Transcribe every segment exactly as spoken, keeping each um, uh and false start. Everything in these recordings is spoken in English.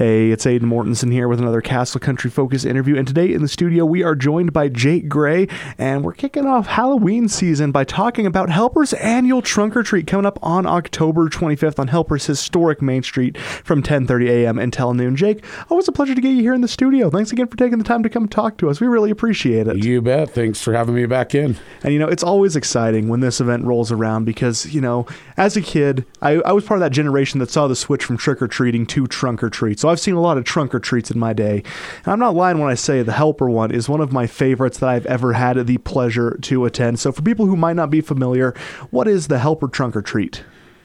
Hey, it's Aiden Mortensen here with another Castle Country Focus interview, and today in the studio we are joined by Jake Gray, and we're kicking off Halloween season by talking about Helper's annual Trunk or Treat coming up on October twenty-fifth on Helper's historic Main Street from ten thirty a.m. until noon. Jake, always a pleasure to get you here in the studio. Thanks again for taking the time to come talk to us. We really appreciate it. You bet. Thanks for having me back in. And, you know, it's always exciting when this event rolls around because, you know, as a kid, I, I was part of that generation that saw the switch from trick-or-treating to trunk or treat. So I've seen a lot of trunk or treats in my day. And I'm not lying when I say the Helper one is one of my favorites that I've ever had the pleasure to attend. So for people who might not be familiar, what is the Helper trunk or treat?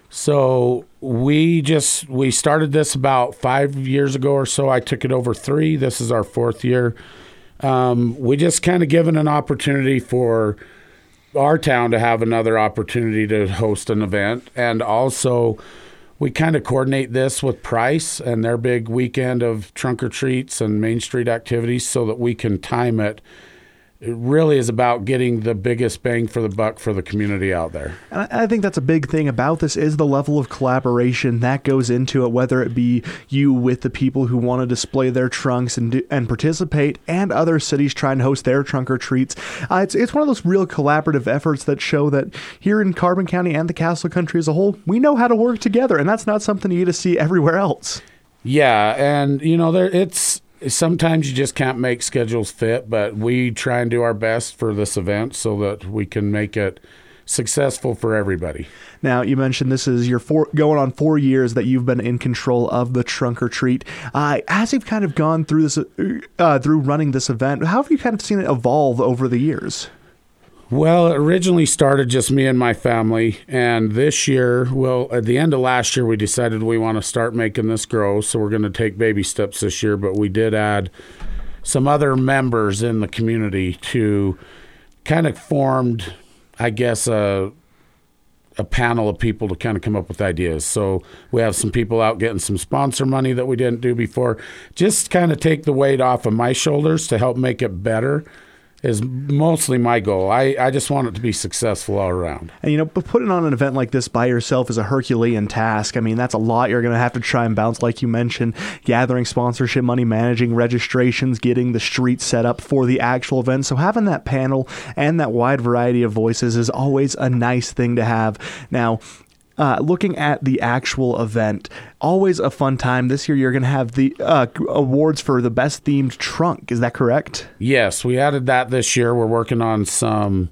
So we just, we started this about five years ago or so. I took it over three. This is our fourth year. Um, we just kind of given an opportunity for our town to have another opportunity to host an event. And also we kind of coordinate this with Price and their big weekend of trunk or treats and Main Street activities so that we can time it. It really is about getting the biggest bang for the buck for the community out there. And I think that's a big thing about this is the level of collaboration that goes into it, whether it be you with the people who want to display their trunks and do, and participate, and other cities trying to host their trunk or treats. Uh, it's, it's one of those real collaborative efforts that show that here in Carbon County and the Castle Country as a whole, we know how to work together, and that's not something you get to see everywhere else. Yeah, and you know, there it's... sometimes you just can't make schedules fit, but we try and do our best for this event so that we can make it successful for everybody. Now, you mentioned this is your four, going on four years that you've been in control of the trunk or treat. Uh, as you've kind of gone through this, uh, through running this event, how have you kind of seen it evolve over the years? Well, it originally started just me and my family, and this year, well, at the end of last year, we decided we want to start making this grow, so we're going to take baby steps this year, but we did add some other members in the community to kind of formed, I guess, a, a panel of people to kind of come up with ideas. So we have some people out getting some sponsor money that we didn't do before, just kind of take the weight off of my shoulders to help make it better. Is mostly my goal. I, I just want it to be successful all around. And, you know, but putting on an event like this by yourself is a Herculean task. I mean, that's a lot you're going to have to try and balance, like you mentioned, gathering sponsorship money, managing registrations, getting the street set up for the actual event. So having that panel and that wide variety of voices is always a nice thing to have. Now, Uh, looking at the actual event, always a fun time. This year you're going to have the uh, awards for the best themed trunk. Is that correct? Yes, we added that this year. We're working on some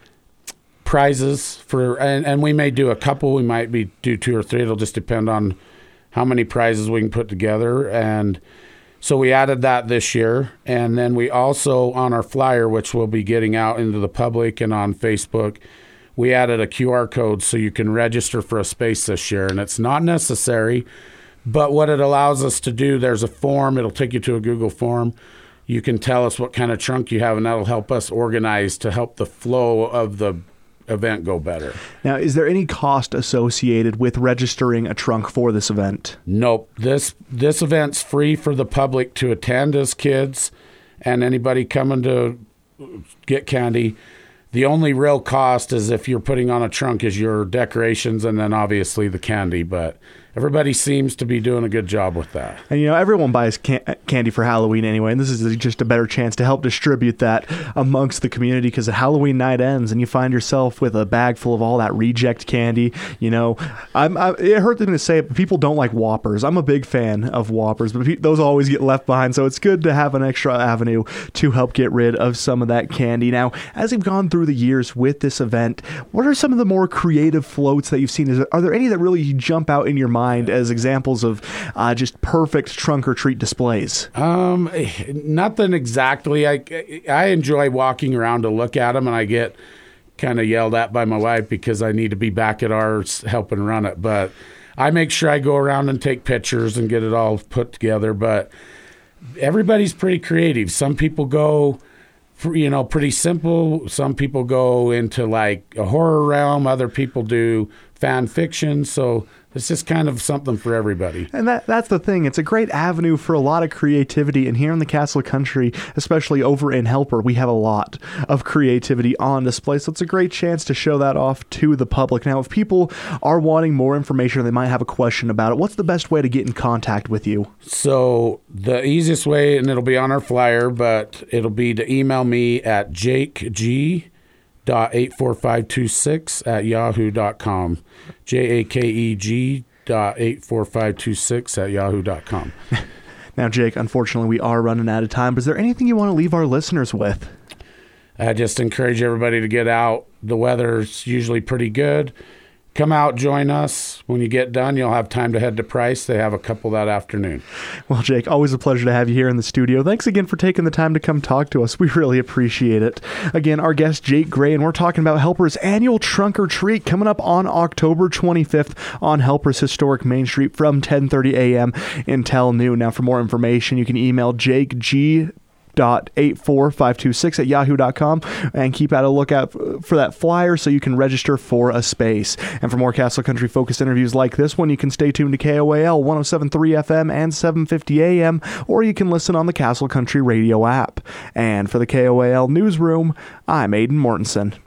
prizes for, and, and we may do a couple. We might be do two or three. It'll just depend on how many prizes we can put together. And so we added that this year. And then we also, on our flyer, which we'll be getting out into the public and on Facebook, we added a Q R code so you can register for a space this year. And it's not necessary, but what it allows us to do, there's a form. It'll take you to a Google form. You can tell us what kind of trunk you have, and that'll help us organize to help the flow of the event go better. Now, is there any cost associated with registering a trunk for this event? Nope. This, this event's free for the public to attend as kids and anybody coming to get candy. The only real cost is if you're putting on a trunk is your decorations and then obviously the candy, but everybody seems to be doing a good job with that. And, you know, everyone buys can- candy for Halloween anyway, and this is just a better chance to help distribute that amongst the community because Halloween night ends and you find yourself with a bag full of all that reject candy. You know, I'm, I, it hurts me to say it, but people don't like Whoppers. I'm a big fan of Whoppers, but pe- those always get left behind, so it's good to have an extra avenue to help get rid of some of that candy. Now, as you've gone through the years with this event, what are some of the more creative floats that you've seen? Is, are there any that really jump out in your mind as examples of uh, just perfect trunk or treat displays? Um, nothing exactly. I, I enjoy walking around to look at them, and I get kind of yelled at by my wife because I need to be back at ours helping run it. But I make sure I go around and take pictures and get it all put together. But everybody's pretty creative. Some people go, for, you know, pretty simple. Some people go into like a horror realm. Other people do fan fiction. So it's just kind of something for everybody. And that that's the thing. It's a great avenue for a lot of creativity. And here in the Castle Country, especially over in Helper, we have a lot of creativity on display. So it's a great chance to show that off to the public. Now, if people are wanting more information or they might have a question about it, what's the best way to get in contact with you? So the easiest way, and it'll be on our flyer, but it'll be to email me at jake g dot eight four five two six at yahoo dot com. J A K E G dot eight four five two six at yahoo dot com. Now, Jake, unfortunately, we are running out of time. But is there anything you want to leave our listeners with? I just encourage everybody to get out. The weather's usually pretty good. Come out, join us. When you get done, you'll have time to head to Price. They have a couple that afternoon. Well, Jake, always a pleasure to have you here in the studio. Thanks again for taking the time to come talk to us. We really appreciate it. Again, our guest, Jake Gray, and we're talking about Helper's annual Trunk or Treat coming up on October twenty-fifth on Helper's historic Main Street from ten thirty a.m. until noon. Now, for more information, you can email Jake G. dot eight four five two six at yahoo dot com and keep out a lookout for that flyer so you can register for a space. And for more Castle Country focused interviews like this one, you can stay tuned to K O A L one oh seven point three F M and seven fifty A M, or you can listen on the Castle Country radio app. And for the K O A L newsroom, I'm Aiden Mortensen.